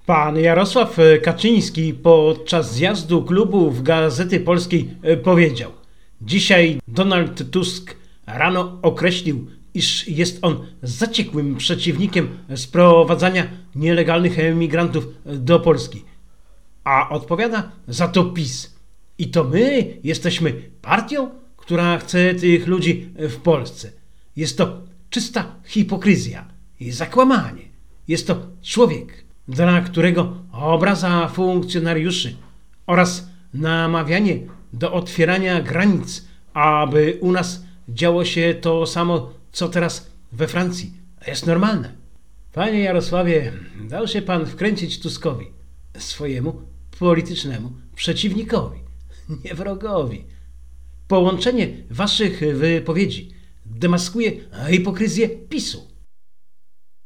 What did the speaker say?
Pan Jarosław Kaczyński podczas zjazdu klubów Gazety Polskiej powiedział: dzisiaj Donald Tusk rano określił, iż jest on zaciekłym przeciwnikiem sprowadzania nielegalnych emigrantów do Polski. A odpowiada za to PiS. I to my jesteśmy partią, która chce tych ludzi w Polsce. Jest to czysta hipokryzja i zakłamanie. Jest to człowiek, dla którego obraza funkcjonariuszy oraz namawianie do otwierania granic, aby u nas działo się to samo, co teraz we Francji, jest normalne. Panie Jarosławie, dał się pan wkręcić Tuskowi, swojemu politycznemu przeciwnikowi, nie wrogowi. Połączenie waszych wypowiedzi demaskuje hipokryzję PiS-u.